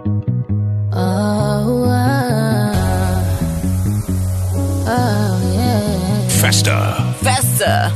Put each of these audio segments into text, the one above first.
Festa.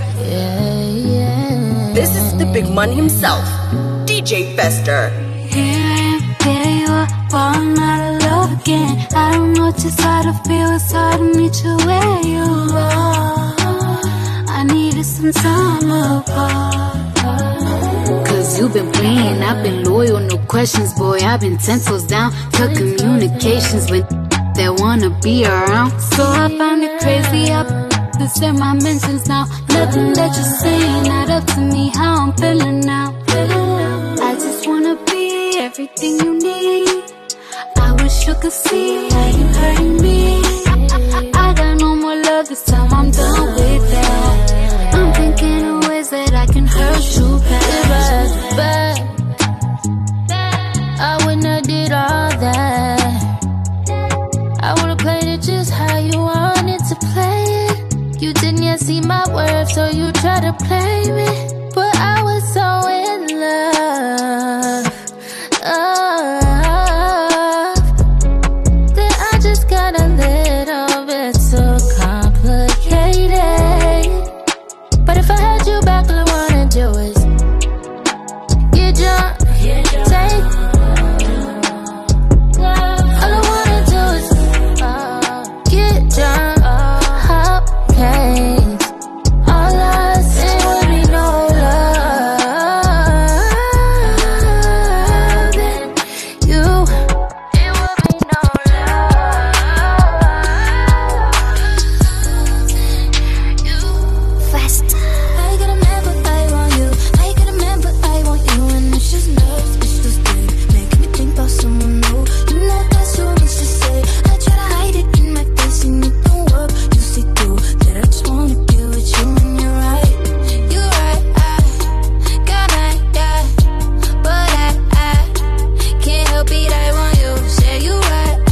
This is the big man himself, DJ Festa. Here you are, falling out of love again. I don't know just how to feel, it's hard to meet you where you are. I needed some time apart. Cause you've been playing, I've been loyal, no questions, boy. I've been 10 toes down, cut communications with that wanna be around. So I found it crazy, this in my mentions now. Nothing that you're saying not up to me, how I'm feeling now. I just wanna be everything you need. I wish you could see how you hurting me. I got no more love this time, I'm done with that. I'm thinking of ways that I can hurt you back. I wouldn't have did all that. I would've played it just how you wanted to play it. You didn't yet see my worth, so you tried to play me. But I was so in love, that I just got a little bit too complicated. But if I had you back, all I wanna do is get drunk, take. All I wanna do is get drunk, hop cakes. All I say would be no love. Then you, it would be no love. Fast. I gotta remember I want you. I gotta remember I want you. And it's just nerves, it's just big, making me think about someone new. You know that's so much to say. I try to hide it in my face and it don't work. You see through that I just wanna be with you and you're right. You're right, I got my guy, but I can't help it, I want you. Say you right, I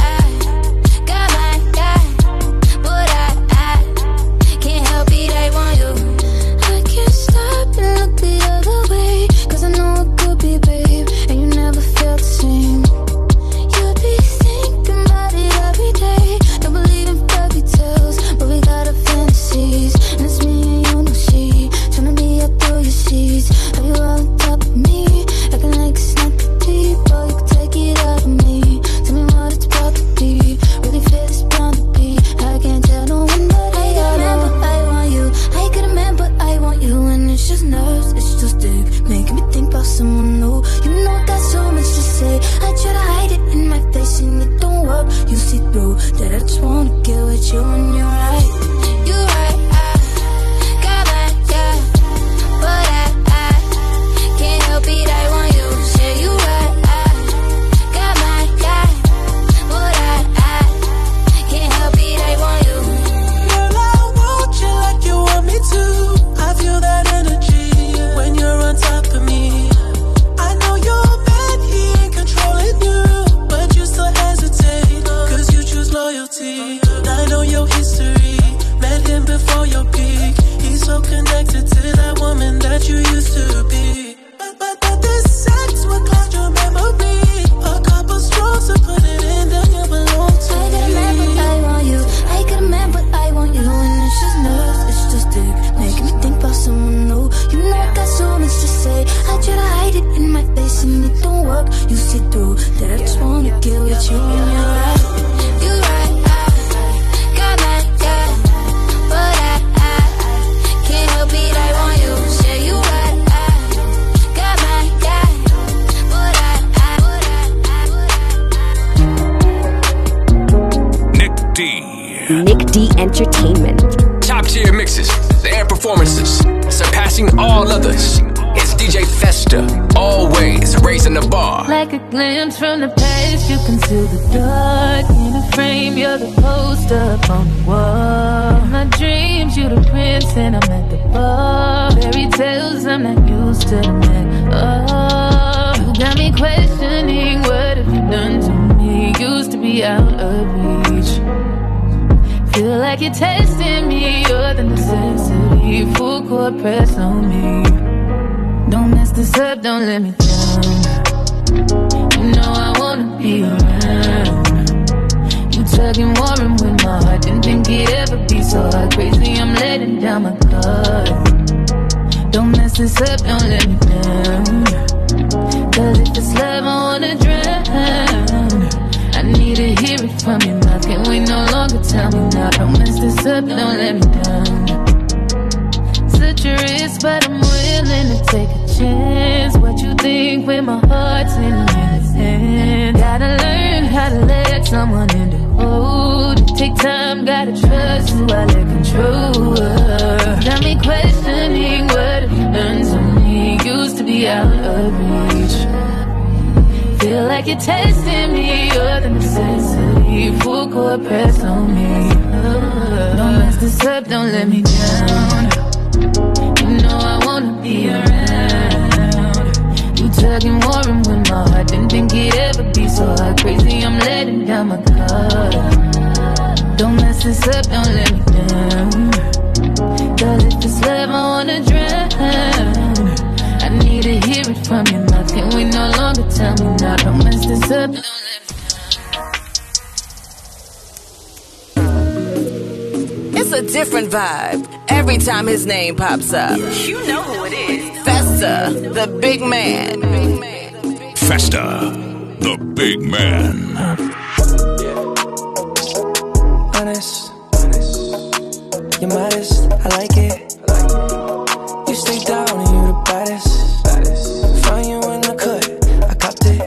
got my guy, but I can't help it, I want you. I can't stop and look the other way, cause I know it could be, babe, and you never felt the same. You'll be thinking about it every day. Don't believe in fairy tales, but we got our fantasies. And it's me and you, no she, tryna be up through your sheets. Have you all on top of me, acting like it's not that deep? Boy, you can take it out of me. Tell me what it's about to be. Really feel it's bound to be. I can't tell no one, but I remember I want you. I can remember I want you, and it's just nerves, it's just dick, making me think about someone new. You know got so much to say. I try to hide it in my face and it don't work. You see through that I just wanna get with you and you're right. You're right, I got my guy, but I can't help it, I want you. Say you right, I got my guy, but I can't help it, I want you. Girl, I want you like you want me to. I feel that energy when you're on top of me. I know you're bad, he ain't controlling you, but you still hesitate, cause you choose loyalty. I know your history, met him before your peak. He's so connected to that woman that you used to be. But this sex will cloud your memory. A couple strokes to put it in, then you belong to I gotta me. remember I want you. I gotta remember I want you, and it's just nerves, it's just dick, making me think about someone new. You know I got so much to say. I try to hide it in my face and it don't work. You see through that I just wanna get with you and you're right. You're right, I got my guy, but I can't help it, I want you. Say you right, I got my guy, but Nick D. Nick D Entertainment. Top tier mixes and performances, surpassing all others. It's DJ Festa, always raising the bar. like a glance from the past. You conceal the dark in a frame. You're the poster up on the wall. My dreams, you the prince and I'm at the bar. Fairy tales, I'm not used to them at all. You got me questioning, what have you done to me? Used to be out of reach. Feel like you're testing me, you're the necessity. Full court press on me. Don't mess this up, don't let me down. You know I wanna be so hot, crazy, I'm letting down my guard. Don't mess this up, don't let me down. Cause if it's love, I wanna drown. I need to hear it from your mouth, can we no longer tell me now? Don't mess this up, don't let me down. Such a risk, but I'm willing to take a chance. What you think when my heart's in his hand? Gotta learn how to let someone in the hold. It take time, gotta trust who I let control. Got me questioning what have you done to me. Used to be out of reach. Feel like you're testing me, you're the necessity. Full court press on me. Don't mess this up, don't let me down. You know I wanna be around. You tugging, warring with my heart. Didn't think it'd ever be so hot, crazy, I'm letting down my guard. Don't mess this up, don't let me down. Cause if it's love, I wanna drown. I need to hear it from your mouth, can we no longer tell me now? Don't mess this up, don't let me down. It's a different vibe every time his name pops up. You know who it is. Festa, the big man. Festa, the big man. Honest, you're modest, I like it. You stay down and you're the baddest. Found you in the cut, I copped it.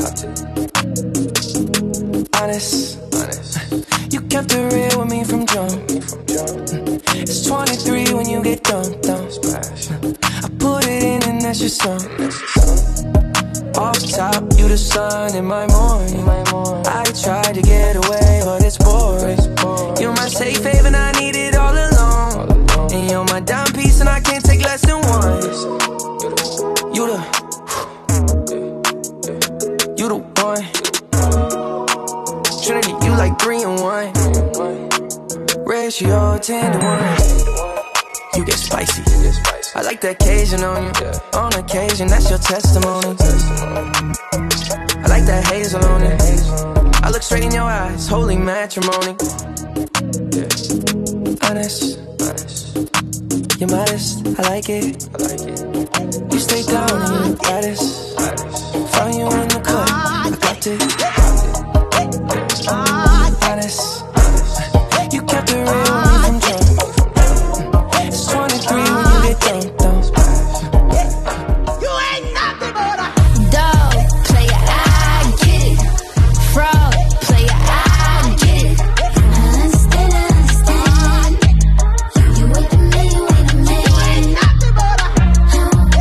Honest, you kept it real with me from jump. It's 23 when you get dumped. I put it in and that's your song. Off top, you the sun in my morning. I tried to get away, but it's boring. You're my safe haven, I need it all along. And you're my dime piece and I can't take less than one. You the one. Trinity, you like 3 in 1. Ratio 10 to 1. You get spicy. I like the occasion on you. On occasion, that's your testimony. I like that hazel on it. I look straight in your eyes, holy matrimony. Honest, you're modest, I like it. You stay down and you're the baddest. Found you in the cut, I got it. Honest, you kept it real with me from jump. It's 23 when you get dumped. You ain't nothing but a dog player, I get it. Fraud player, I get it. Understand. You wait a minute, you ain't nothing but a dog.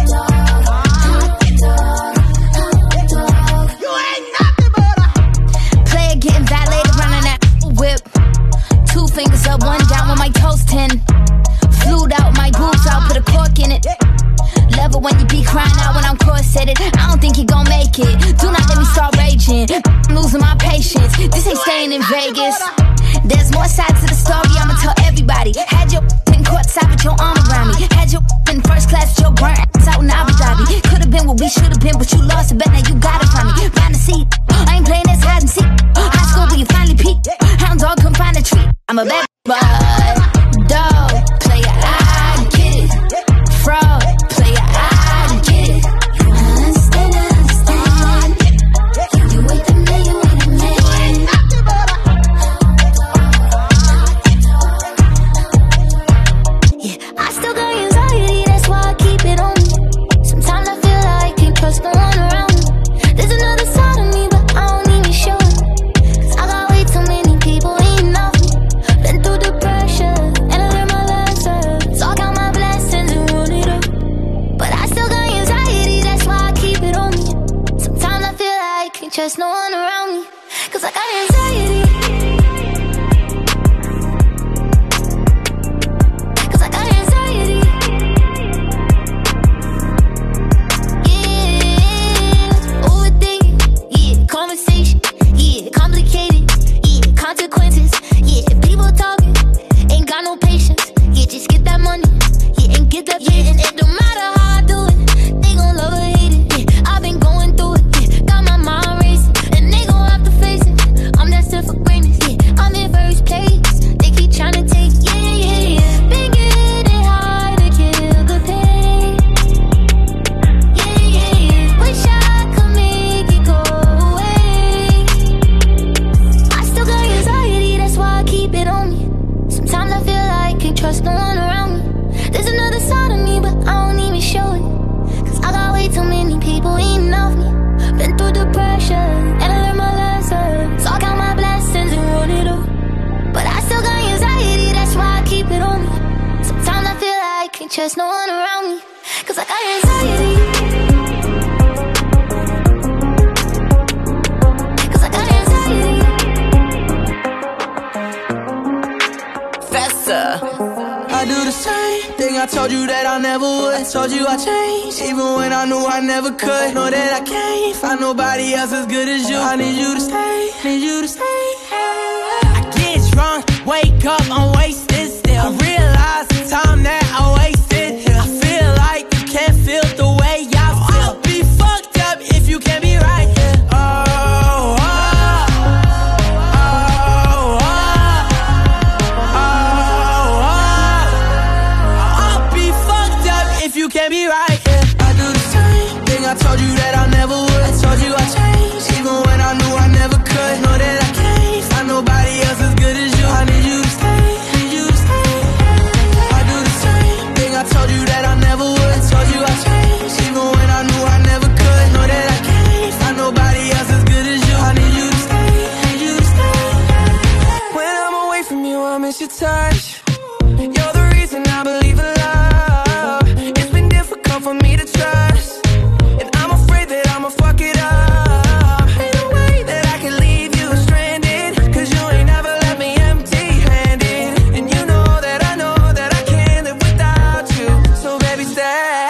You ain't nothing but a player getting violated, running that whip. 2 fingers up, 1 down with my toes 10. Flued out my boobs out, put a cork in it. Love it when you be crying out when I'm corseted. I don't think you gon' make it. Do not let me start raging. I'm losing my patience. This ain't staying in Vegas. There's more sides to the story, I'ma tell everybody. Had your in courtside with your arm around me. Had your in first class with your burnt out in Abu Dhabi. Could've been what we should've been, but you lost it, bet now you got it from me. Find a seat, I ain't playing this hide and seek. High school where you finally peak. Hound dog come find a treat. I'm a bad boy. Dog player, I get it. Fraud player, I get it. Understand. You wait a minute, you ain't nothing but a yeah. I still got anxiety, that's why I keep it on me. Sometimes I feel like I can't trust no one around me. There's another side of me, but I don't even show it. 'Cause I got way too many people eating off me. Been through the pressure, and I learned my lessons. Talk out my blessings and run it up. But I still got anxiety, that's why I keep it on me. Sometimes I feel like I can't trust no one around me. 'Cause I got anxiety. 'Cause I got anxiety. Yeah, overthinking. Yeah, conversation. Yeah, complicated. Yeah, consequences. Yeah, people talking. Ain't got no patience. Yeah, just get that money. Yeah, and get that pay. And it don't matter how I do it. They gon' love or hate it. Yeah, I've been going through it. Yeah, got my mind racing. And they gon' have to face it. I'm that stuff for greatness. can't trust no one around me, 'cause I got anxiety. I do the same thing I told you that I never would. I told you I changed, even when I knew I never could. Know that I can't find nobody else as good as you. I need you to stay, need you to stay. I get drunk, wake up, I'm wasted still. I realize the time that I wasted. I feel like you can't feel the way I feel. I'll be fucked up if you can't be right here. You can't be right, yeah. I do the same thing I told you that I never would. I told you I changed, even when I knew I never could. Know that I can't find nobody else as good as you. I need you to stay, need you to stay. I do the same thing I told you that I never would. I told you I changed, even when I knew I never could. Know that I can't find nobody else as good as you. I need you to stay, need you to stay. When I'm away from you, I miss your touch. You're the reason I believe in love. For me to trust, and I'm afraid that I'ma fuck it up. Ain't no way that I can leave you stranded, 'cause you ain't never left me empty-handed. And you know that I can't live without you. So baby, stay.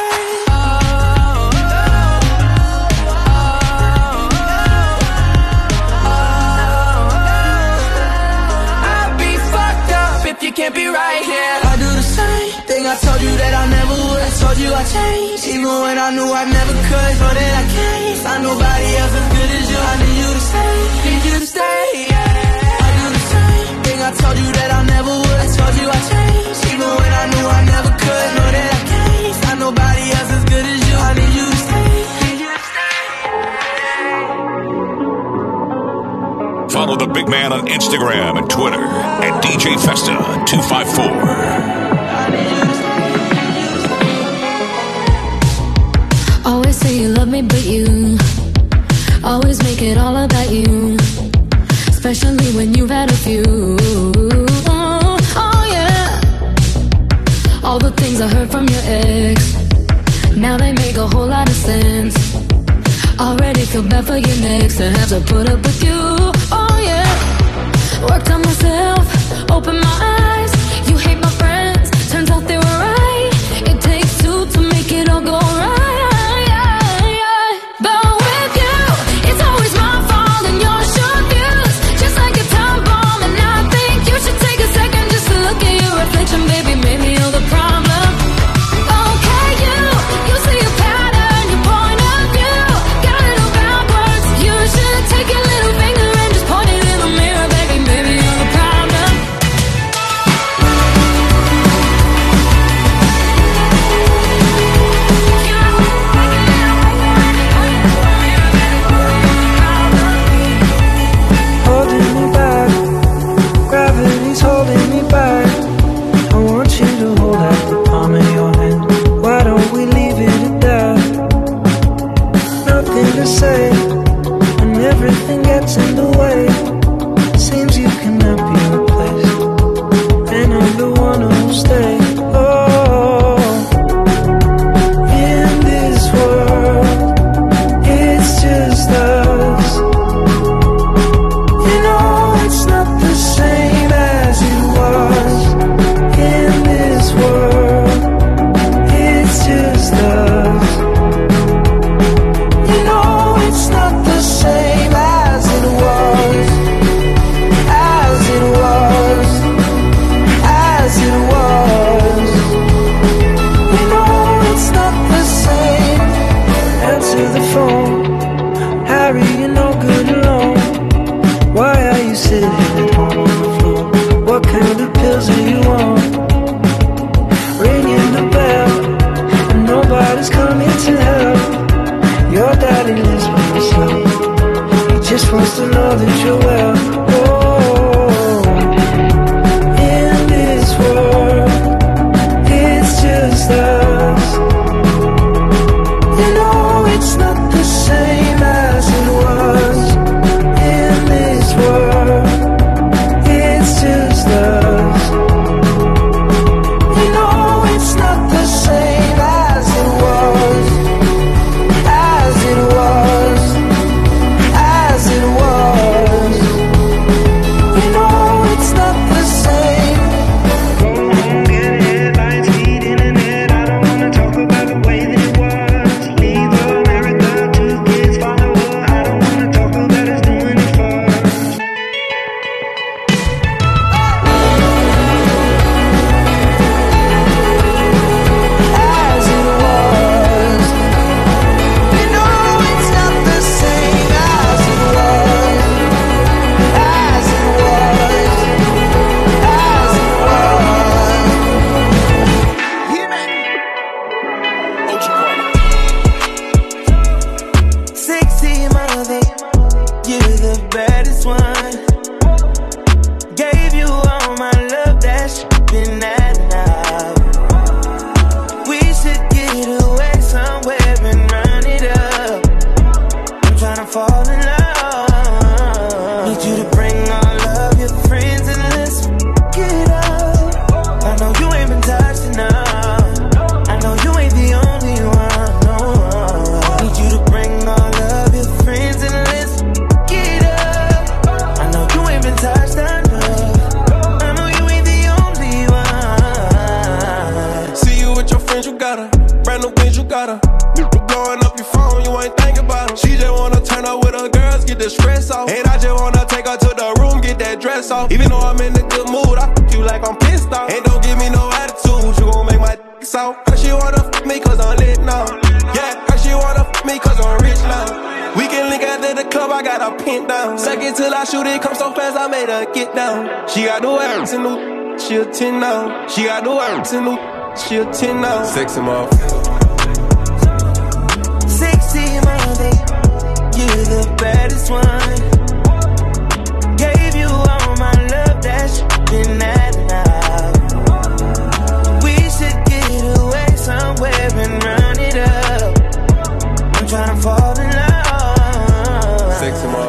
I'll be fucked up if you can't be right here. I do the same thing I told you that I never would. I told you I changed, even when I knew I never could. Know that I can't find nobody else as good as you. I need you to stay, need you to stay, yeah. I do the same thing I told you that I never would. I told you I changed, even when I knew I never could. Know that I can't find nobody else as good as you. I need you to stay, need you to stay. Follow the big man on Instagram and Twitter at DJ Festa 254. Always say you love me, but you always make it all about you, especially when you've had a few. Oh yeah, all the things I heard from your ex, now they make a whole lot of sense. Already feel bad for your next to have to put up with you. Oh yeah, worked on myself, open my eyes. You hate my friends, turns out they were right. It takes two to make it all go right. Baby, maybe you're the problem. Okay, you see a pattern, your point of view got it all backwards. You should take your little finger and just point it in the mirror. Baby, maybe you're the problem. Holding me back, gravity's holding me back. I want you to hold out the palm of your hand. Why don't we leave it at that? Nothing to say, and everything gets in the way. Seems you cannot be replaced, and I'm the one who'll stay. Oh, in this world, it's just us. You know it's not the same as it was. In this world, it's just us. You know it's not the same as it was. As it was. As it was. You know it's not the same. Answer the phone. Harry, you're no good alone. Why are you sitting at home on the floor? What kind of pills are you on? Ringing the bell, and nobody's coming to help. Your daddy lives by himself. He just wants to know that you're well. Oh, in this world, it's just us. You know it's not the same as it was. In this world, it's just us. You know it's not mother, you're the baddest one. Gave you all my love, that's been that now. We should get away somewhere and run it up. I'm tryna fall in love. Need you to bring all of your friends and let's get up. I know you ain't been touched enough. I know you ain't the only one. No. Need you to bring all of your friends and let's get up. I know you ain't been touched enough. I know you ain't the only one. See you with your friends, you got her. Brand new things, you got her. You blowing up your phone, you ain't thinking about her. She just wanna turn up with her girls, get the stress off. And I just wanna take her to the room, get that dress off. Even though I'm in a good mood, I f you like I'm pissed off. And don't give me no attitude, you gon' make my d*** out. Cause she wanna f me cause I'm lit now. Yeah, cause she wanna f me cause I'm rich now. We can link after the club, I got her pinned down. Second till I shoot it, come so fast, I made her get down. She got the words in the, she a 10 now. She got the words in the, she a 10 now. Sexy mom. Sexy mother, you're the baddest one. Gave you all my love, that's been that now. We should get away somewhere and run it up. I'm tryna fall in love. Sexy mom.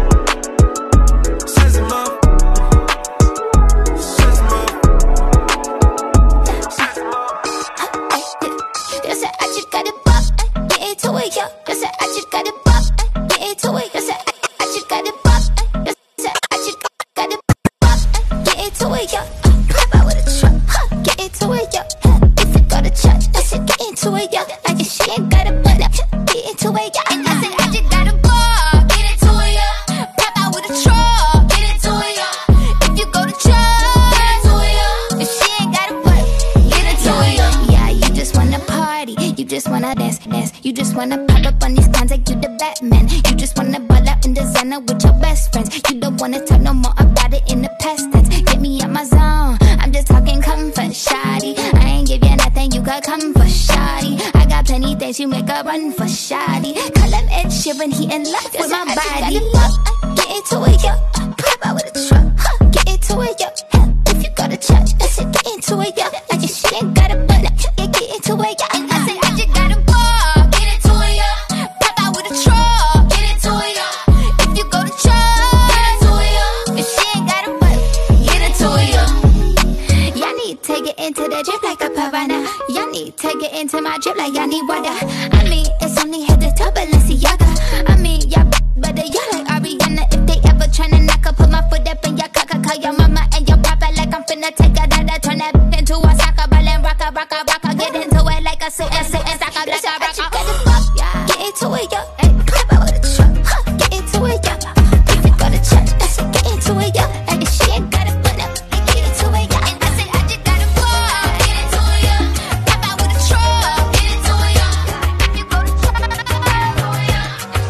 You said I just got it pop, get into it, yo. You said I just got it pop, get into it. You said I just got it pop, you said I just got it pop, get into it, yo. Pop out with a truck, get into it, yo. If you go to church, I said get into it, yo. Like if she ain't got a butt up, get into it, yo. And I said I just got a ball, get into it, yo. Pop out with a truck, get into it, yo. If you go to church, get into it, yo. If she ain't got a butt, get into it, yo. Yeah, you just wanna party, you just wanna dance, dance. You just wanna pop up on these cons like you the Batman. You just wanna ball out in designer with your best friends. You don't wanna talk no more about it in the past tense. Get me out my zone, I'm just talking comfort, shoddy. I ain't give you nothing, you got comfort, shoddy. I got plenty things, you make a run for shoddy. Call him Ed Sheeran, he in love with my body. Get into it, yo. Pop out with a truck, get into it, yo. If you go to church, I said get into it, yo. Like if she ain't got a butt, yeah, get into it, yo. And I said I just got a ball, get into it, yo. Pop out with a truck, get into it, yo. If you go to church, get into it, yo. If she ain't got a butt, get into it, yo. Y'all need to take it into the drip like a piranha. Y'all need to take it into my drip like y'all need water. I mean, it's only head to toe, Balenciaga. I mean, y'all better y'all like Ariana. If they ever tryna knock up, put my foot up in your cocker. Call your mama and your papa like I'm finna take a dada. Turn that into a soccer ball and rock a, rock a, rock a. Get into it like a suit and soccer, like a rock a. Get into it, yo. Pop out with a truck, get into it, yo. If you go to church, I said get into it, yo. Like if she ain't got a butt up, get into it, yo. And I said I just got a ball, get into it, yo. Pop out with a truck, get into it, yo. If you go to church, get into it, yo.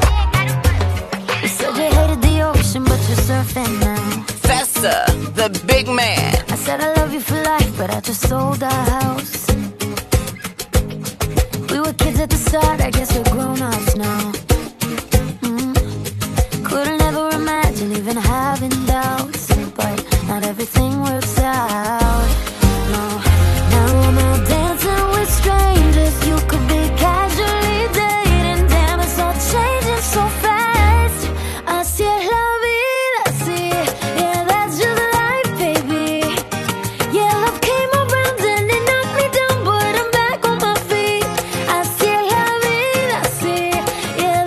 You said you hated the ocean, but you're surfing now. Festa, the big man. I said I love you for life, but I just sold our house. We were kids at the start, I guess we're grown-ups now. Couldn't ever imagine even having doubts, but not everything works out. No, now I'm out dancing with strangers. You could be casually dating, damn, it's all changing so fast. Así es la vida, así, yeah, that's just life, baby. Yeah, love came around and it knocked me down, but I'm back on my feet. Así es la vida, así, yeah,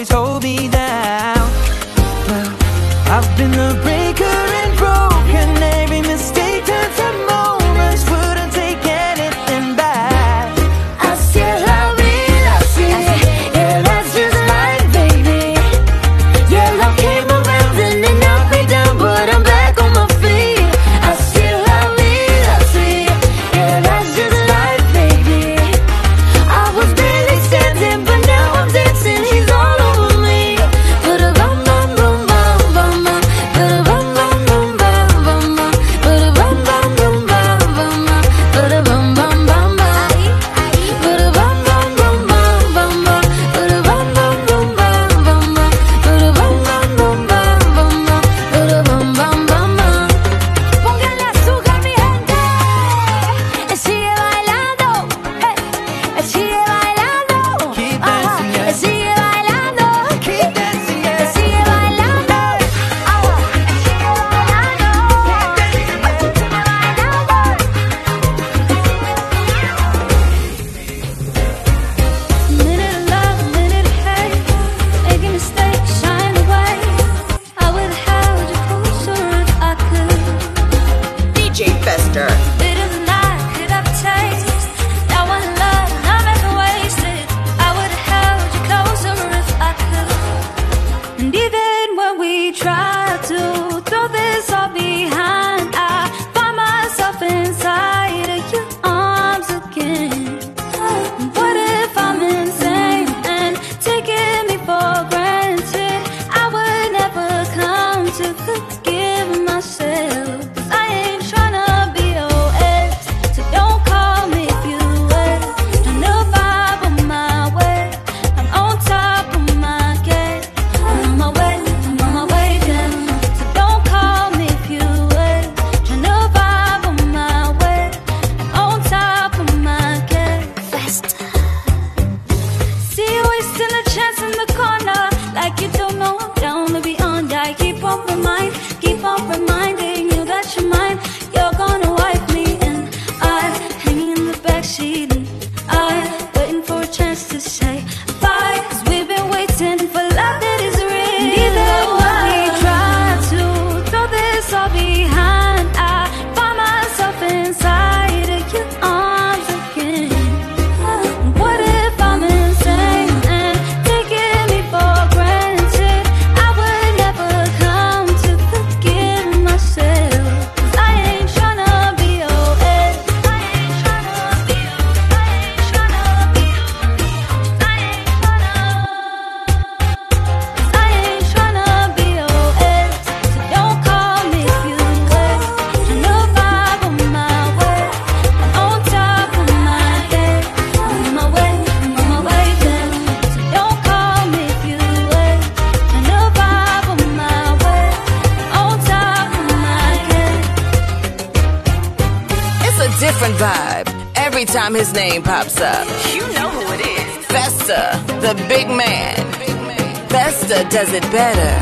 always hold me down. Well, I've been the breaker and broken. Every mistake turns to moments. Wouldn't take anything back. I still love it, I see it. Yeah, that's just life, baby. Yeah, love came around and then knocked me down, but I'm back on my feet. I still love it, I see it. Yeah, that's just life, baby. I was barely standing, but now I'm dancing. He's all over me. Put a bum bum bum bum bum bum. Put a bum bum bum bum bum bum. Put a bum bum bum bum bum bum. Put a bum bum bum bum. Put a bum bum bum bum bum bum. Put a bum bum bum bum bum bum. Put a bum bum bum bum bum bum. Put a bum bum bum bum. Póngale azúcar, mi gente. Sigue bailando. Sigue bailando. Keep dancing, yeah. Sigue bailando. Keep dancing, yeah. Sigue bailando. Sigue bailando. Minute of love, minute of hate. Making mistakes, shine away. I would have held you closer if I could. DJ Fester. Bit of the night, could have a taste. That one love, I'm ever wasted. I would have held you closer if I could. And even when we try to throw this all behind, I find myself inside of your arms again. What if I'm insane and taking me for granted? I would never come to forgive myself. 'Cause I ain't tryna be your ex, so don't call me if you wait. Trying to vibe on my way. I'm on top of my game. I'm on my way, I'm on my way down. So don't call me if you wait. Trying to vibe on my way. I'm on top of my game. Faster. See you wasting a chance in the corner, like you don't know I'm down to be on. Yeah, I keep on reminding you that you're mine. You're gonna wipe me, and I hanging in the backseat, and I waiting for a chance to say bye. 'Cause we've been waiting for love that is real. And even when we try to throw this all behind, I find myself inside of your arms again. What if I'm insane and taking me for granted? I would never come to forgive myself. 'Cause I ain't tryna be your ex. I ain't tryna be your ex. I ain't tryna be your ex. I ain't tryna be your ex. So don't call me if you wait. Tryna vibe on my way. I'm on top of my game. I'm on my way down. So don't call me if you wait. Tryna vibe on my way. I'm on top of my game. It's a different vibe every time his name pops up. You know who it is. Festa, the big man. Festa does it better.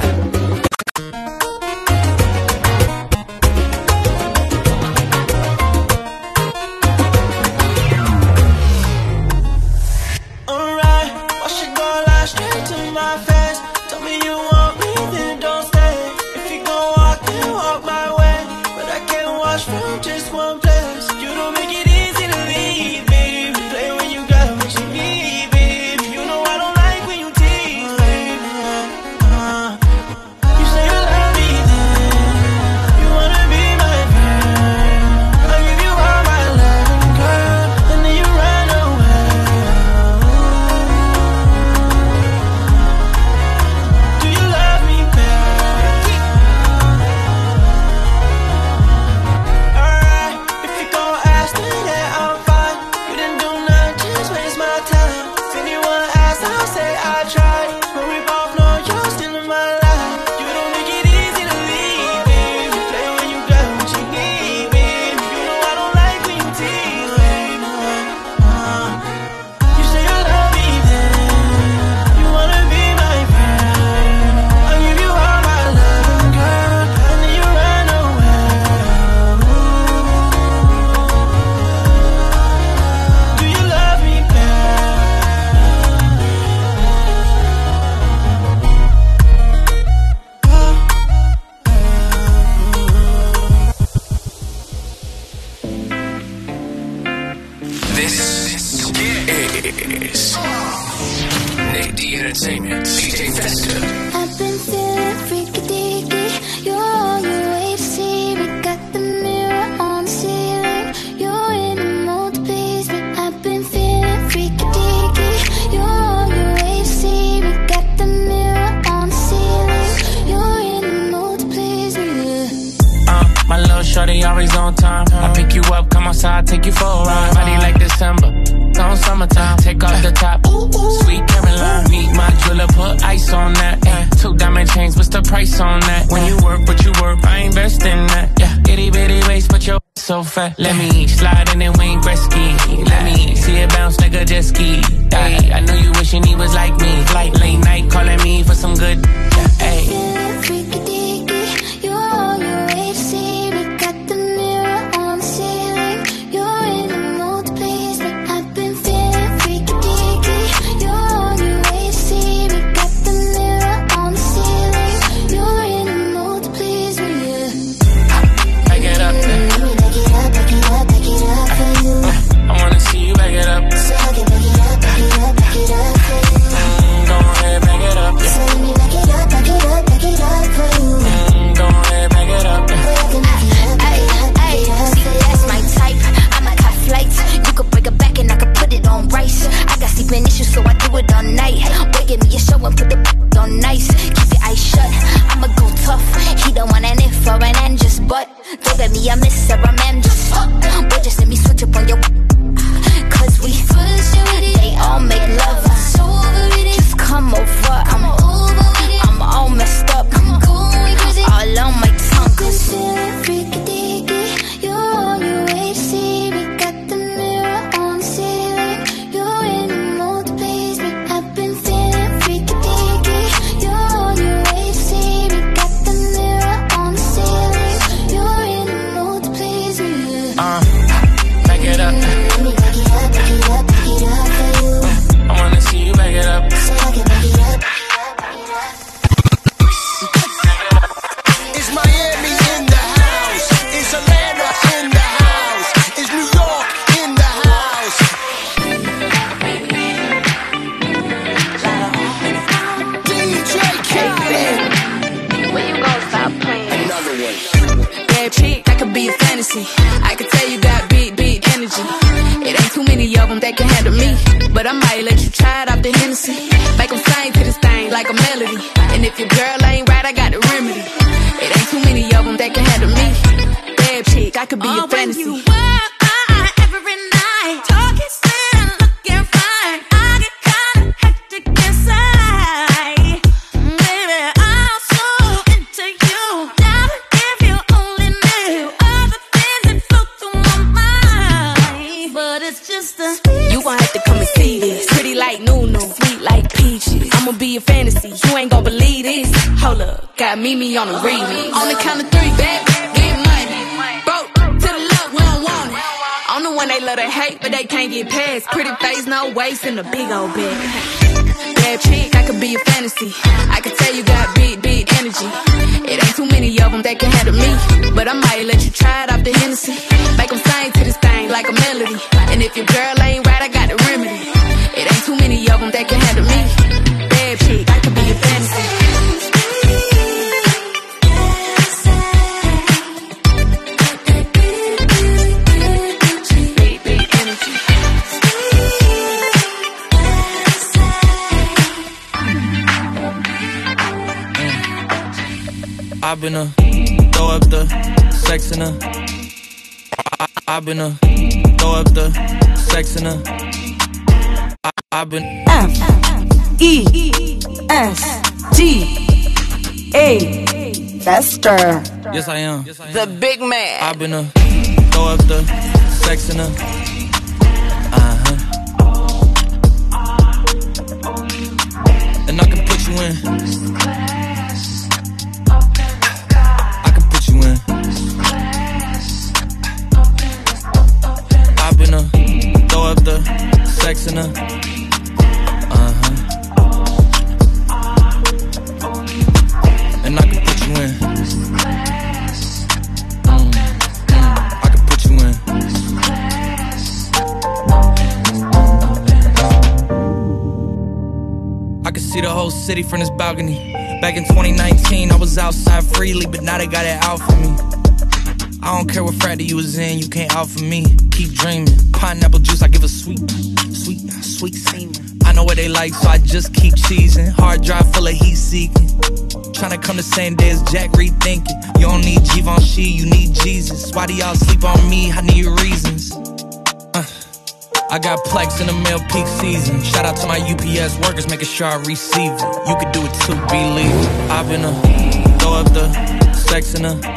Alright, why she go lie straight to my face? Tell me you want me, then don't stay. If you gon' walk, then walk my way. But I can't watch from just one place. You don't make it easy to leave, babe. Play when you got what you need, babe. You know I don't like when you tease, babe. You say you love me, then you wanna be my friend. I give you all my love, girl, and then you run away. Do you little shorty, always on time. I pick you up, come outside, take you for a ride. Body like December, on summertime. Take off the top, sweet Caroline. Meet my jeweler, put ice on that. Ay, 2 diamond chains, what's the price on that? When you work, what you work, I invest in that. Yeah, itty bitty waist, but your so fat. Let me slide in and Wayne Gretzky. Let me see it bounce like a jet ski. Ay, I know you wishing he was like me. Like late night calling me for some good. Ay. You're on your way to see me. Got the mirror on the ceiling. You're in the mood to please me. I've been feeling freaky deaky. You're on your way to see me. Got the mirror on the ceiling. You're in the mood to please me, yeah. Back it up, let me back it up, back it up, back it up for you. I wanna see you back it up. So I can back it up, back it up, back it up for you. Go ahead, back it up, yeah. So let me back it up, back it up, back it up for you. Go ahead, back it up, yeah. See, that's my type. I'ma cut flights. You could break it back and I could put it on rice. I got sleeping issues, so I do it all night. Wait, give me a show and put the on nice. Keep your eyes shut. I'ma go tough. He don't want an if or an and just but. Don't get me a miss or a man just. Boy, just let me switch up on your. Cause we they all make love. Just come over. I'm all messed up. All on my tongue. Cause freaky deaky. You're on your way to see me. Got the mirror on the ceiling. You're in the mood to please me. I've been feeling freaky deaky. You're on your way to see me. Got the mirror on the ceiling. You're in the mood to please me, yeah. Back it up. Let me back it up, back it up, back it up for you. I wanna see you back it up. So I can back it up. Is Miami in the house? Is Atlanta in the house? Is New York in the house? DJ Khaled. When you gon' stop playing? Another one. Bad chick, that could be a fantasy. I could tell you got big energy. It ain't too many of them that can handle me. But I might let you try it off the Hennessy. Make them sing to this thing like a melody. And if your girl ain't right, I got the remedy. It ain't too many of them that can handle me. Bad chick, I could be a fantasy. When you walk by every night, talking sweet and looking fine, I get kinda hectic inside. Baby, I'm so into you. Now if you only knew all the things that flow through my mind. But it's just a You gon' have to come and see this. Pretty like Nunu, sweet like peaches. I'ma be a fantasy, you ain't gon' believe this. Hold up, got Mimi on the remix. On the count of 3, baby, get money. Broke to the left, we don't want it. I'm the one they love to hate, but they can't get past. Pretty face, no waist, and a big old bag. Bad chick, I could be a fantasy. I could tell you got big energy. It ain't too many of them that can handle me. But I might let you try it off the Hennessy. Make them sing to this thing like a melody. And if your girl ain't right, I got the remedy. It ain't too many of them that can handle me. Bad chick, I could be a fantasy. Big energy. I've been throw up the sex in her. I've been throw up the sex in her. I've been F-E-S-T-A Fester. Yes, I am. The big man. I've been throw up the sex in her. And I can put you in. I can put you in. I've been throw up the sex in her. And I can put you in. I can put you in. I can see the whole city from this balcony. Back in 2019, I was outside freely, but now they got it out for me. I don't care what frat you was in, you can't out for me. Keep dreaming. Pineapple juice, I give a sweet semen. I I know what they like, so I just keep cheesing. Hard drive full of heat seeking. Tryna come the same day as Jack, rethinking. You don't need Givenchy, you need Jesus. Why do y'all sleep on me? I need reasons. I got Plex in the mail peak season. Shout out to my UPS workers, making sure I receive it. You could do it too, believe it. I've been throw up the sex in her.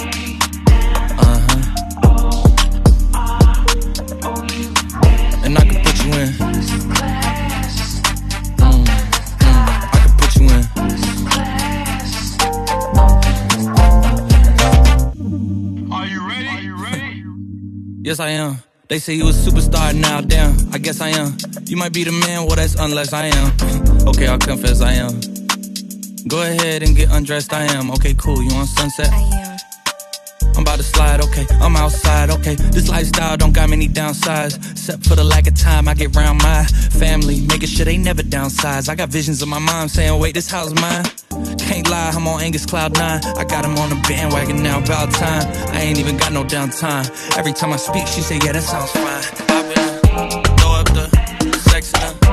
And I can put you in. I can put you in. Are you ready? Yes, I am. They say you a superstar now, damn, I guess I am. You might be the man, well that's unless I am. Okay, I'll confess I am. Go ahead and get undressed, I am. Okay, cool, you on Sunset? I am. I'm about to slide, okay, I'm outside, okay. This lifestyle don't got many downsides, except for the lack of time I get round my family, making sure they never downsize. I got visions of my mom saying, wait, this house mine. Can't lie, I'm on Angus Cloud 9. I got him on the bandwagon now, about time. I ain't even got no downtime. Every time I speak, she say, yeah, that sounds fine. I've been throw up the sex in her.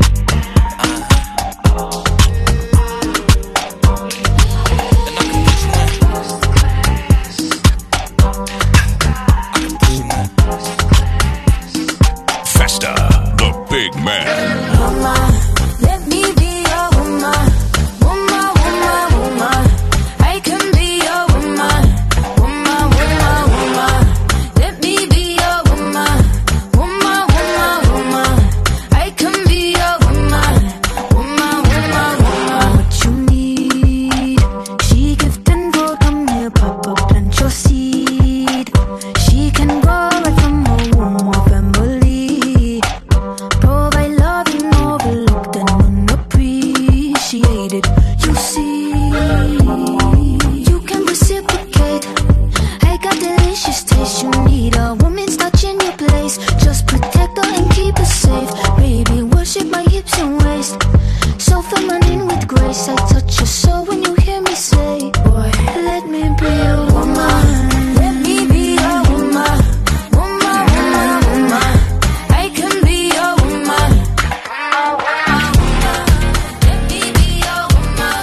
Festa, the big man. Woman, let me be your woman. Woman, woman, woman. I can be your woman. Woman, woman, woman. Let me be your woman. Woman, woman, woman. I can be your woman. Woman, woman, woman. What you need? She gift and go, come here, Papa, plant your seed. She can grow right from a womb of family. Provide love and overlooked and unappreciated. You see, you can reciprocate. I got delicious taste. You need a woman's touch in your place. Just protect her and keep her safe. Baby, worship my hips and waist. So feminine with grace. I touch your soul when you hear me say, boy, let me be your woman. Let me be your woman. Woman, woman, woman. I can be your woman. Let me be your woman.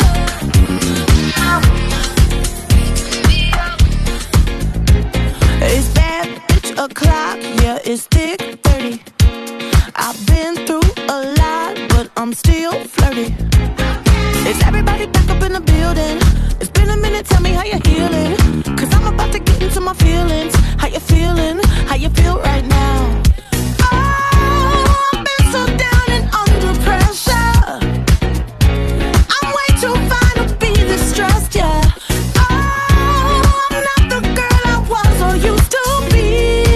It's bad, bitch o'clock, yeah, it's thick 30. I've been through a lot, but I'm still flirty. Is everybody back up in the building? It's been a minute, tell me how you're healing. Cause I'm about to get into my feelings. How you feeling? How you feel right now? Oh, I've been so down and under pressure. I'm way too fine to be distressed, yeah. Oh, I'm not the girl I was or used to be.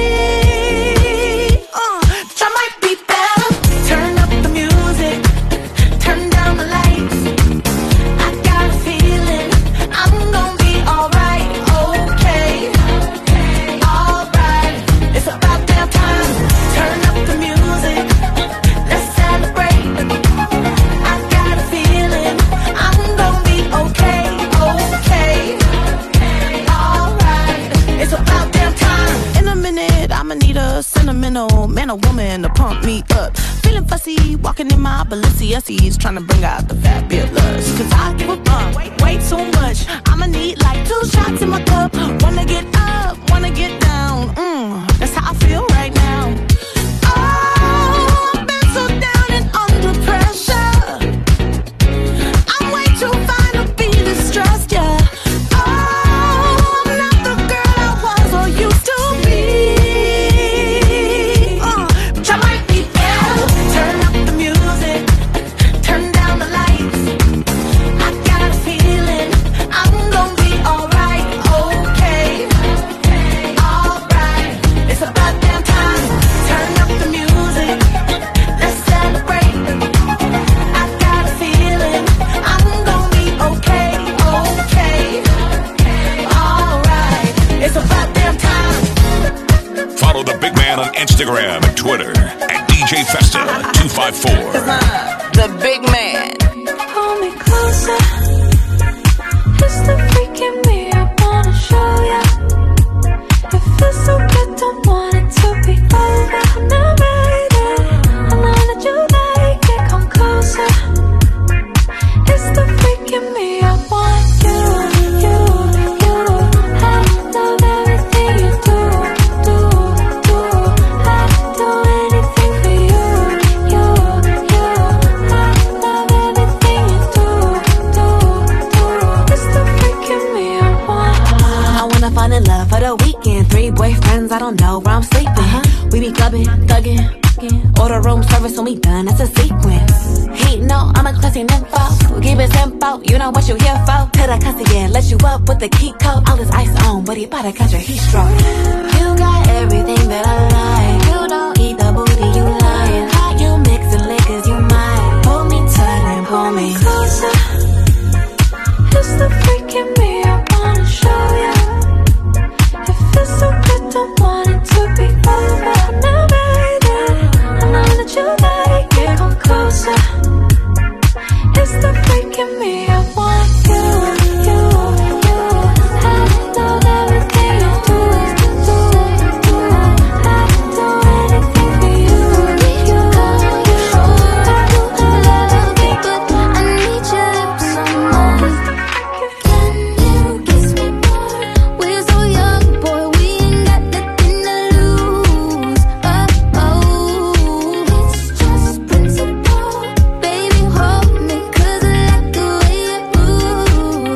I might be better. Turn up the music, turn down the lights. I got a feeling I'm gonna be alright, okay, alright. It's about damn time. Turn up the music, let's celebrate. I got a feeling I'm gonna be okay, alright. It's about damn time. In a minute, I'ma need a sentimental man or woman to pump me up. Feeling fussy, walking in my Balenciennes, trying to bring out the fabulous. Cause I give a fuck, way too much. I'ma need like 2 shots in my cup. Wanna get up, wanna get down. That's how I feel right now. Oh, I've been so down and under pressure. I'm way too fine to be distressed, yeah. Oh, I'm not the girl I was or used to be. But I might be better. Turn up the music, turn down the lights. I got a feeling I'm gonna be alright, okay, alright. It's about damn time. Turn up the music, let's celebrate. I got a feeling I'm gonna be okay, alright. It's about damn time. Follow the big man on Instagram and Twitter at DJ Festa 254. The big man. Pull me closer. It's the freak in me I wanna show ya. It feels so good, don't want it to be over. Now baby, I know that you like it, come closer. for the weekend. 3 boyfriends, I don't know where I'm sleeping. We be clubbing, thugging, order room service when we done, that's a sequence. He know I'm a classy nympho, keep it simple, you know what you here for. Till the cuss again, let you up with the key code. All this ice on, but he about to catch a heat stroke. You got everything that I like. You don't eat the booty, you lying. How you mixing liquors, you might pull me tight and pull me closer. It's the freak in me, I wanna show ya. It feels so good, don't want it to be over. Now baby, I know that you like it, come closer. It's the freak in me, I want you. I know everything you do is to do. I do anything for you. I love you, but I need your lips on mine. Can you kiss me more? We're so young, boy, we ain't got nothing to lose. It's just principle. Baby, hold me, 'cause I like the way you move.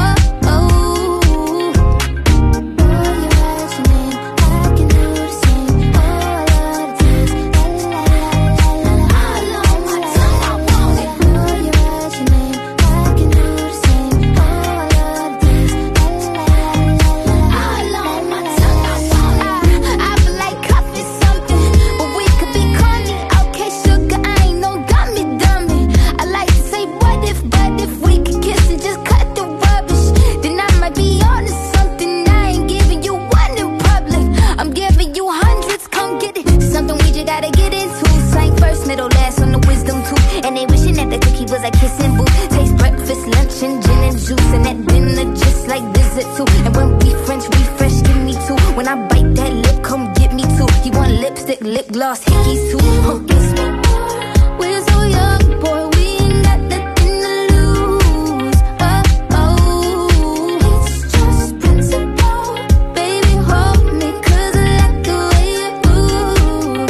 I feel like coffee something, but we could be corny. Okay, sugar, I ain't no dummy. I like to say what if, but if we could kiss and just cut the rubbish, then I might be on to something. I ain't giving you one in public, I'm giving you hundreds, come get it. Something we just gotta get into. Slang first, middle, last on the wisdom tooth. And they wishing that the cookie was a kissing booth. Taste breakfast, lunch, and gin and juice. And that dinner just like dessert too. And when we French refresh, give me two. When I bite that lip, come get me two. You want lipstick, lip gloss, hickeys too. Kiss me more. We're so young, boy, we ain't got nothing to lose. It's just principle. Baby, hold me, 'cause I like the way you move.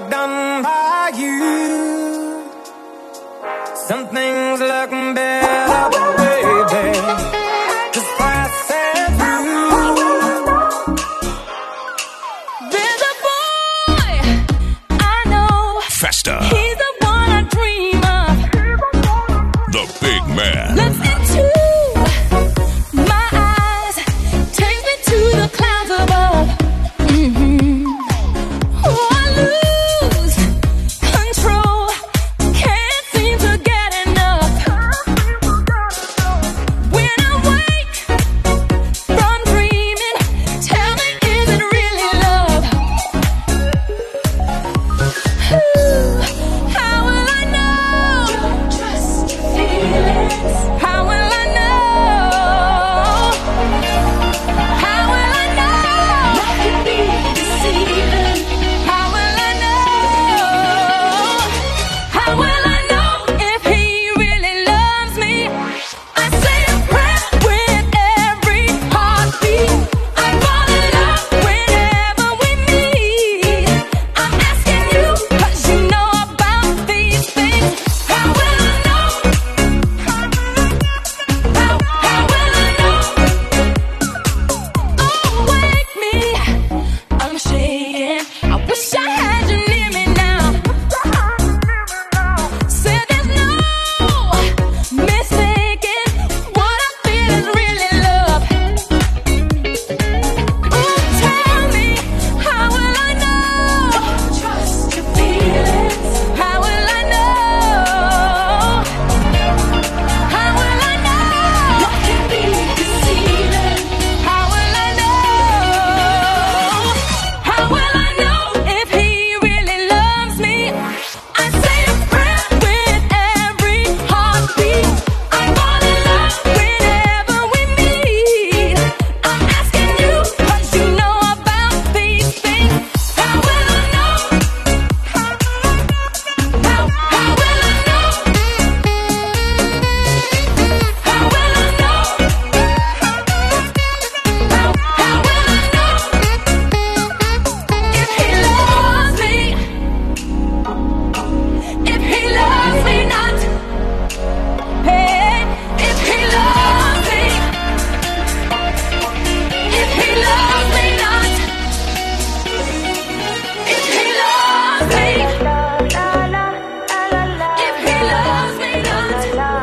done by you. Some things look better, baby, just passing through. There's a boy I know. Festa. He's the one I dream of. The big man. Looks into my eyes, takes me to the clouds above. Oh, I lose control, can't seem to get enough. When I wake from dreaming, tell me, is it really love? How will I know? Trust your feelings. How will I know? How will I know? What could be deceiving? How will I know? How will I know if he really loves me? I say a prayer with every heartbeat. I fall in love whenever we meet. I'm asking you 'cause you know about these things. How will I know? How will I know? Oh, wake me, I'm shaking. I wish I had you near me now. Said there's no mistaking what I feel is really love. Ooh, tell me, how will I know? Trust your feelings. How will I know? How will I know? What can be deceiving? How will I know? How will I know if he really loves me? I say a prayer with every heartbeat. I fall in love whenever we meet. I'm asking you 'cause you know about these things. How will I know? How will I know? How will I know? How will I know? If he loves me? If he loves me not? Hey, if he loves me? If he loves me not? If he loves me? If he loves me not?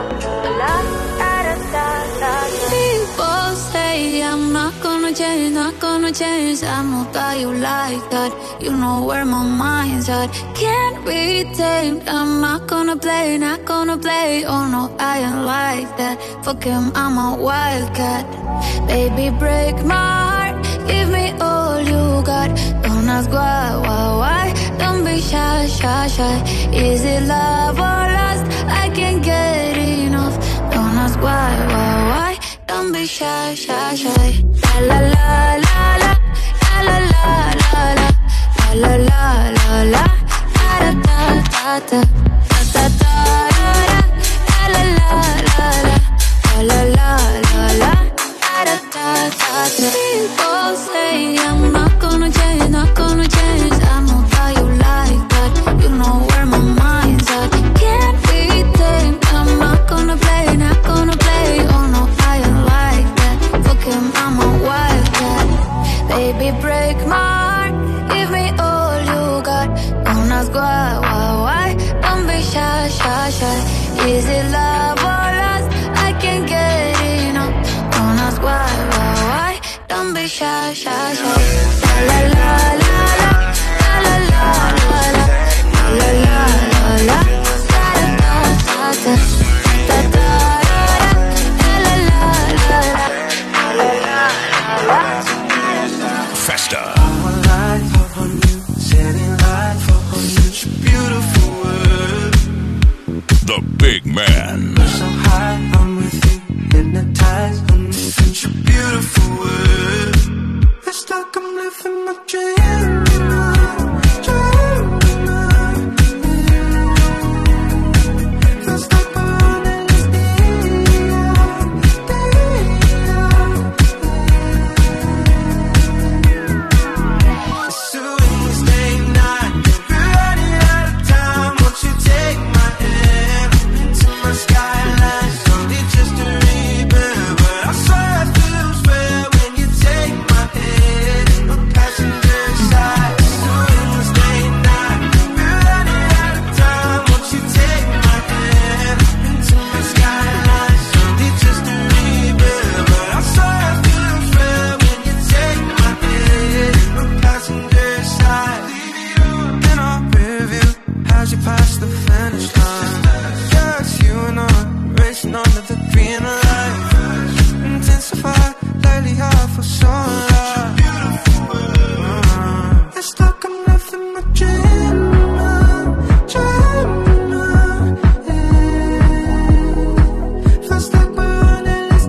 People say I'm not gonna change, not gonna change. I'm not that you like that. You know where my mind's at. Can't be tamed. I'm not gonna play, not gonna play. Oh no, I ain't like that. Fuck him, I'm a wildcat. Baby, break my heart. Give me all you got. Don't ask why. Don't be shy, shy, shy. Is it love or lust? I can't get enough. Don't ask why. Don't be shy, shy, shy. La la la la la la la la la la la la la da da da da da da la la la la la la la la da da da da. People say I'm not gonna change, not gonna change. I know how you like that. You know where my mind's at. Can't be tamed. I'm not gonna play, not gonna play. Oh no, I ain't like that. Fuck him, I'm a wildcat. Baby, break my heart. Give me all you got. Don't ask why. Don't be shy, shy, shy. Is it love or lust? I can't get enough. Don't ask why. Don't be shy, shy, shy. La la la la la la la la la la la la da da da da da la la la la la. Festa. The big man. So high, I'm with you, hypnotized. I'm such a beautiful world. It's like I'm living my dream. Feels like I'm running It's a Wednesday night. We're as you pass the finish line. Yeah, it's you and I, racing under the green light. Intensify, lately I feel so alive. It's like I'm living my dream, feels like we're running this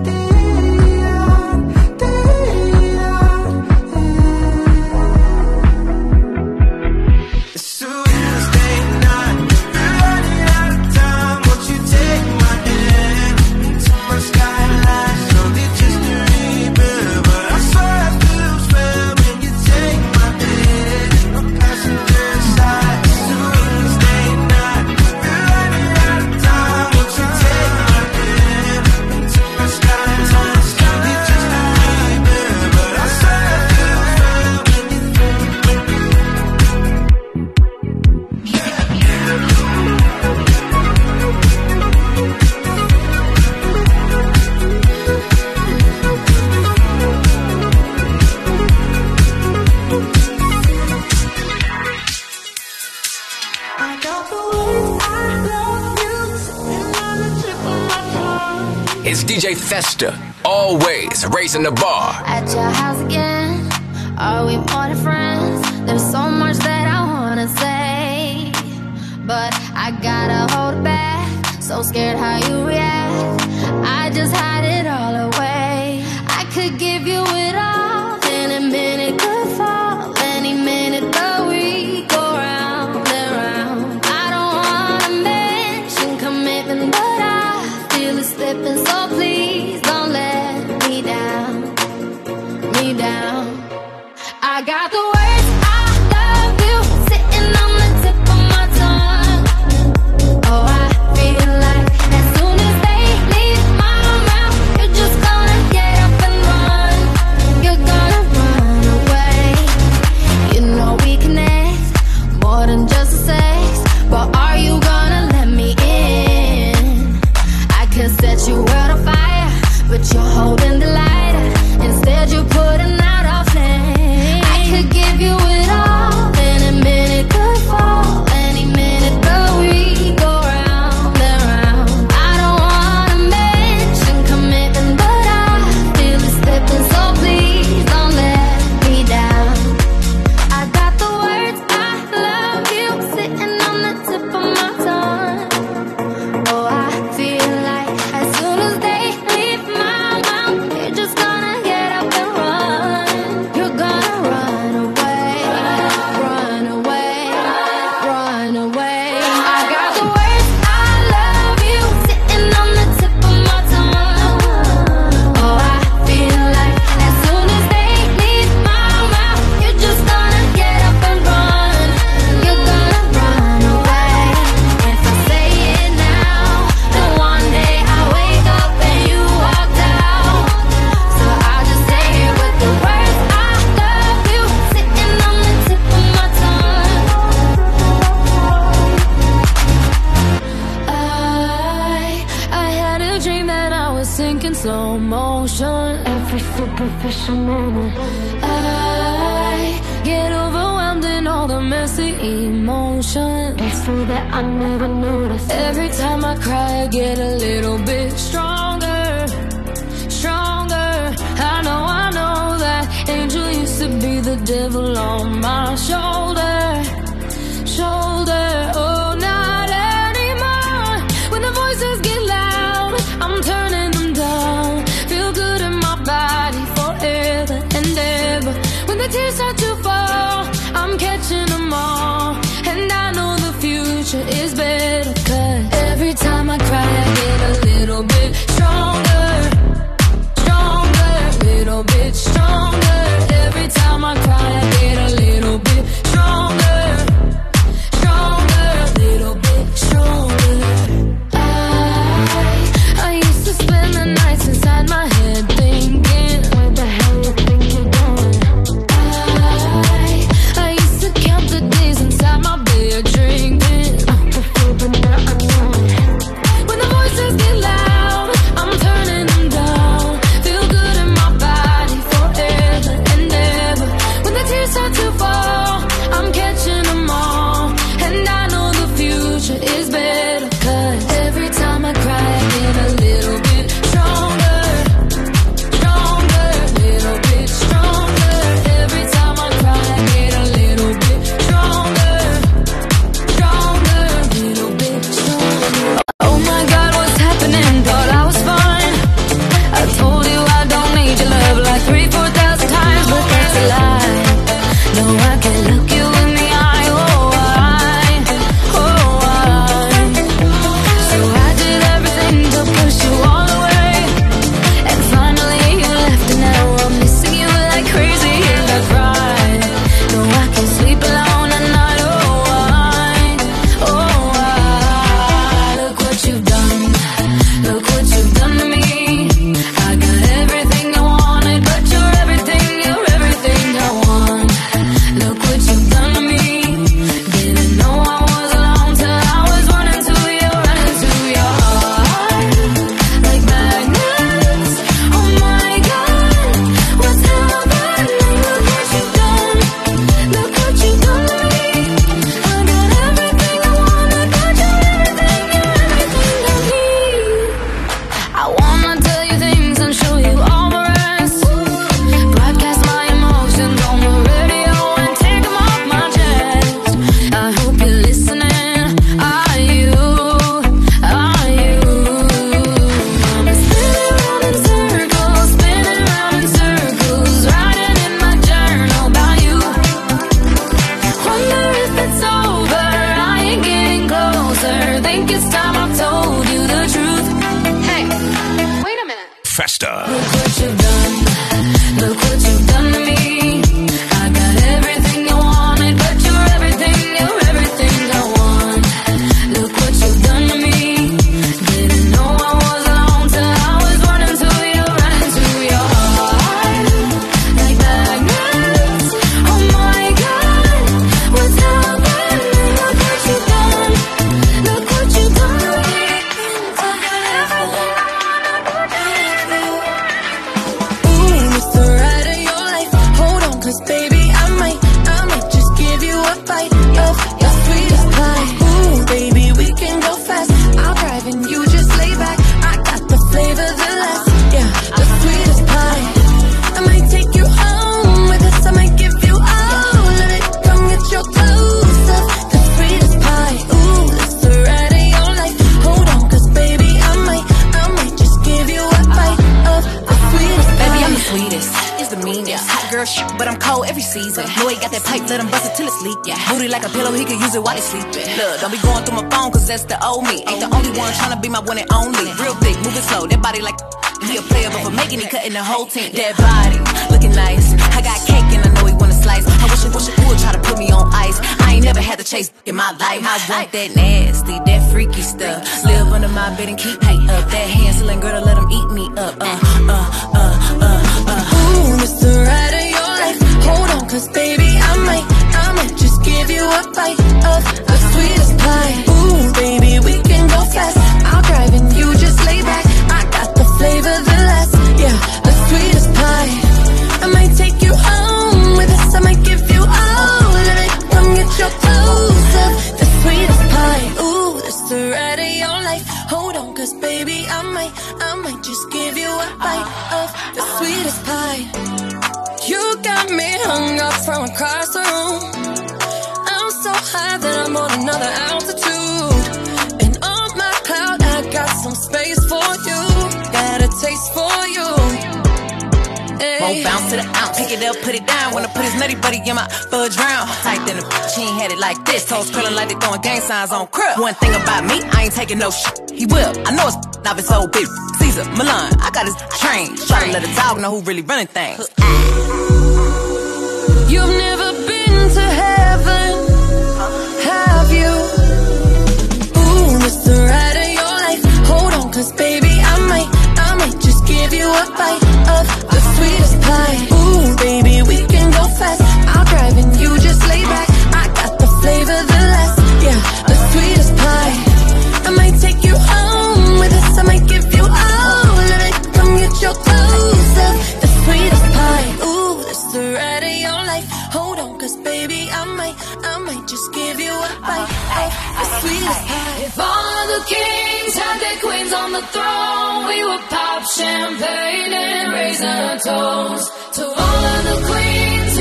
It's Tuesday night, we're running out of time. Won't you take my hand into my skyline? Slowly just a remember, but I swear I feel fair when you take my hand in the passenger side. It's Tuesday night, we're running out of time. Won't you take my hand into my skyline? Slowly just a remember, but I swear I feel fair when you I got the words I love you sitting on the tip of my tongue. It's DJ Festa, always raising the bar. At your house again, are we more than friends? There's so much that I wanna say, but I gotta hold it back. So scared how you react, I just hide it all away. I could give you it all, then a minute could fall. Any minute but we go round and round. I don't wanna mention commitment, but I feel it slipping, so please don't let me down, me down. I got the words I love you sitting on the tip of my tongue. Oh, I feel like as soon as they leave my mouth, you're just gonna get up and run. You're gonna run away. You know we connect more than just a sex, but are you gonna let me in? I could set your world on fire, but you're holding the lighter. Instead you're putting out a flame. I could give you it all, then a minute could fall. Any minute but we go round and round. I don't wanna mention commitment, but I feel it slipping, so please don't let me down. I got the words I love you sitting on the tip of my tongue. Oh, I feel like as soon as they leave my mouth, you're just gonna get up and run. You're gonna run away, run away, run away. I got the words I love you sitting on the tip of my tongue. Oh, I feel like as soon as they leave my mouth, you're just gonna get up and run. You're gonna run away. If I say it now, then one day I wake up and you walked out. So I'll just say it with the words I love you sitting on the tip of my tongue. I had a dream that I was sinking slow motion. Every superficial moment, I get overwhelmed in all the messy emotions. It's so that I never noticed. Every time I cry, I get a little bit stronger, stronger. I know that angel used to be the devil on my shoulder, shoulder. Oh, not anymore. When the voices get loud, I'm turning them down. Feel good in my body forever and ever. When the tears start to fall, I'm catching them all. And I know the future is better, 'cause every time I cry, I get a little bit stronger, stronger, little bit stronger. Every time I cry, I get a little bit stronger, Yeah, booty like a pillow, he could use it while he sleeping. Look, don't be going through my phone, cause that's the old me. Ain't the only one tryna be my one and only. Real thick, moving slow, that body like he a player, but for making it, cutting the whole team. That body, looking nice. I got cake and I know he wanna slice. I wish it would try to put me on ice. I ain't never had to chase in my life. I want that nasty, that freaky stuff. Live under my bed and keep me up. That hand-selling girl to let him eat me up. Ooh, it's the ride of your life. Hold on, cause baby, I might just give you a bite of the sweetest pie. Ooh, baby, we can go fast. I'll drive and you just lay back. I got the flavor, the last, yeah, the sweetest pie. I might take you home with us. I might give you all of it. Come get your clothes up, the sweetest pie. Ooh, it's the ride of your life. Hold on, cause baby, I might just give you a bite of the sweetest pie. You got me hung up from across the room. I'm so high that I'm on another altitude. And on my cloud, I got some space for you. Got a taste for you. Hey. Won't bounce to the ounce, pick it up, put it down. Wanna put his nutty buddy in my fudge round. Tight than a she ain't had it like this. Toes curling like they throwing gang signs on crib. One thing about me, I ain't taking no shit. He will, I know it's not his old bitch. Caesar, Milan, I got his train. Try to let a dog know who really running things. You've never been to heaven, have you? Ooh, it's the ride of your life. Hold on, cause baby, I might just give you a bite of the sweetest pie. Ooh, baby, we can go fast. I'll drive and you just lay back. I got the flavor, the last, yeah, the sweetest pie. I might take you home with us. I might give you all of it. Come get your clothes up, the sweetest pie. Ooh, it's the ride of your life. Hold on, cause baby, I might just give you a bite of the sweetest pie. If all the kings had their queens on the throne, we would pop champagne and raise our toast to all of the queens